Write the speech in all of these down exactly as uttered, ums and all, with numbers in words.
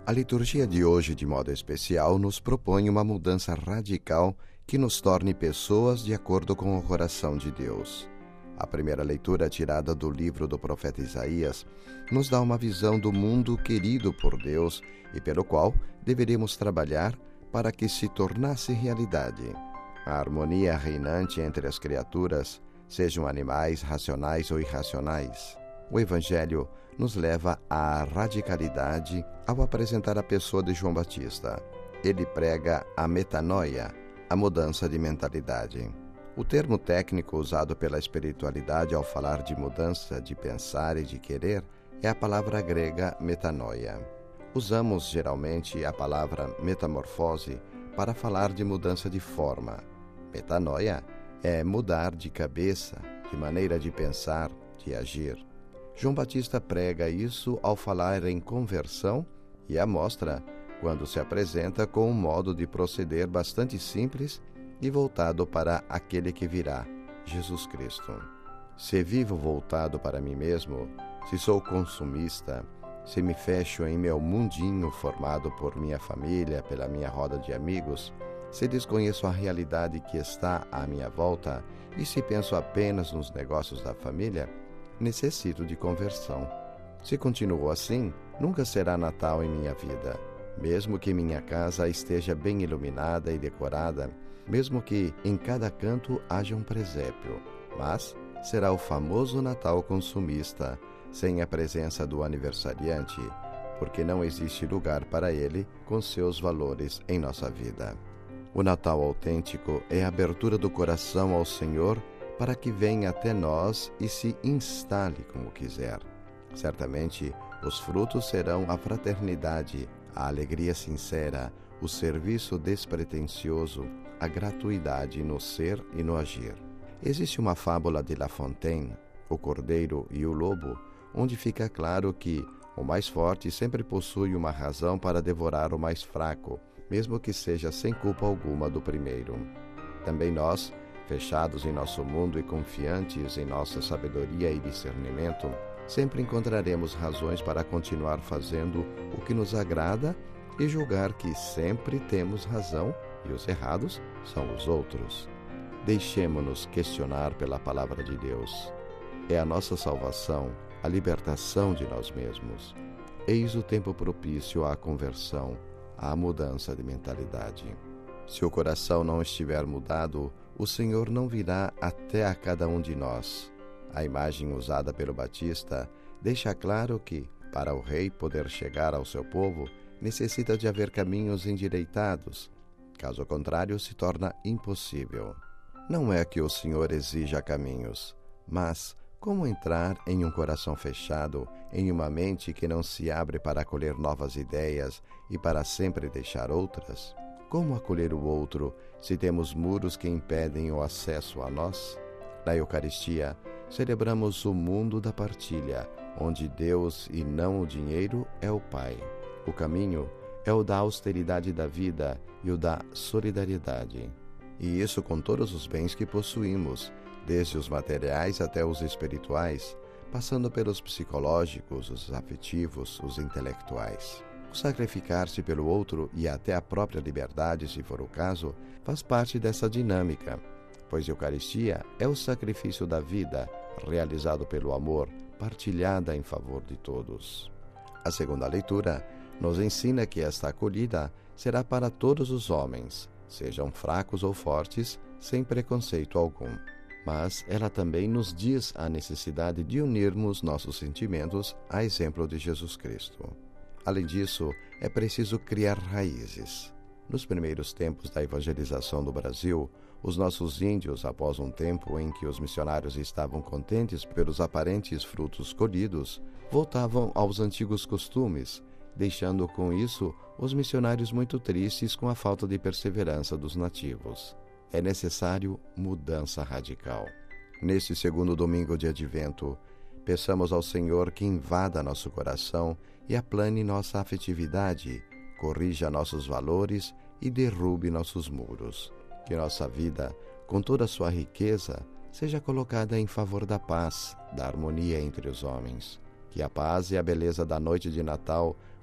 A liturgia de hoje, de modo especial, nos propõe uma mudança radical que nos torne pessoas de acordo com o coração de Deus. A primeira leitura, tirada do livro do profeta Isaías, nos dá uma visão do mundo querido por Deus e pelo qual deveríamos trabalhar para que se tornasse realidade. A harmonia reinante entre as criaturas, sejam animais, racionais ou irracionais. O Evangelho nos leva à radicalidade ao apresentar a pessoa de João Batista. Ele prega a metanoia, a mudança de mentalidade. O termo técnico usado pela espiritualidade ao falar de mudança de pensar e de querer é a palavra grega metanoia. Usamos geralmente a palavra metamorfose para falar de mudança de forma. Metanoia é mudar de cabeça, de maneira de pensar, de agir. João Batista prega isso ao falar em conversão e a mostra quando se apresenta com um modo de proceder bastante simples e voltado para aquele que virá, Jesus Cristo. Se vivo voltado para mim mesmo, se sou consumista, se me fecho em meu mundinho formado por minha família, pela minha roda de amigos, se desconheço a realidade que está à minha volta e se penso apenas nos negócios da família, necessito de conversão. Se continuo assim, nunca será Natal em minha vida. Mesmo que minha casa esteja bem iluminada e decorada, mesmo que em cada canto haja um presépio, mas será o famoso Natal consumista, sem a presença do aniversariante, porque não existe lugar para ele com seus valores em nossa vida. O Natal autêntico é a abertura do coração ao Senhor para que venha até nós e se instale como quiser. Certamente, os frutos serão a fraternidade, a alegria sincera, o serviço despretensioso, a gratuidade no ser e no agir. Existe uma fábula de La Fontaine, O Cordeiro e o Lobo, onde fica claro que o mais forte sempre possui uma razão para devorar o mais fraco, mesmo que seja sem culpa alguma do primeiro. Também nós, fechados em nosso mundo e confiantes em nossa sabedoria e discernimento, sempre encontraremos razões para continuar fazendo o que nos agrada e julgar que sempre temos razão e os errados são os outros. Deixemo-nos questionar pela palavra de Deus. É a nossa salvação, a libertação de nós mesmos. Eis o tempo propício à conversão, à mudança de mentalidade. Se o coração não estiver mudado, o Senhor não virá até a cada um de nós. A imagem usada pelo Batista deixa claro que, para o rei poder chegar ao seu povo, necessita de haver caminhos endireitados. Caso contrário, se torna impossível. Não é que o Senhor exija caminhos, mas como entrar em um coração fechado, em uma mente que não se abre para acolher novas ideias e para sempre deixar outras? Como acolher o outro se temos muros que impedem o acesso a nós? Na Eucaristia, celebramos o mundo da partilha, onde Deus e não o dinheiro é o Pai. O caminho é o da austeridade da vida e o da solidariedade. E isso com todos os bens que possuímos, desde os materiais até os espirituais, passando pelos psicológicos, os afetivos, os intelectuais. O sacrificar-se pelo outro e até a própria liberdade, se for o caso, faz parte dessa dinâmica, pois a Eucaristia é o sacrifício da vida, realizado pelo amor, partilhada em favor de todos. A segunda leitura nos ensina que esta acolhida será para todos os homens, sejam fracos ou fortes, sem preconceito algum. Mas ela também nos diz a necessidade de unirmos nossos sentimentos a exemplo de Jesus Cristo. Além disso, é preciso criar raízes. Nos primeiros tempos da evangelização do Brasil, os nossos índios, após um tempo em que os missionários estavam contentes pelos aparentes frutos colhidos, voltavam aos antigos costumes, deixando com isso os missionários muito tristes com a falta de perseverança dos nativos. É necessário mudança radical. Neste segundo domingo de Advento, peçamos ao Senhor que invada nosso coração e aplane nossa afetividade, corrija nossos valores e derrube nossos muros. Que nossa vida, com toda a sua riqueza, seja colocada em favor da paz, da harmonia entre os homens. Que a paz e a beleza da noite de Natal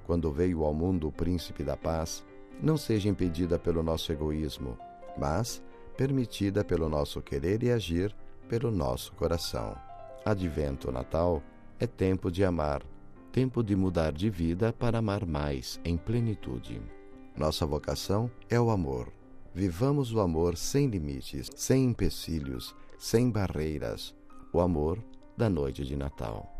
quando veio ao mundo o Príncipe da Paz, não seja impedida pelo nosso egoísmo, mas permitida pelo nosso querer e agir, pelo nosso coração. Advento Natal é tempo de amar, tempo de mudar de vida para amar mais em plenitude. Nossa vocação é o amor. Vivamos o amor sem limites, sem empecilhos, sem barreiras. O amor da noite de Natal.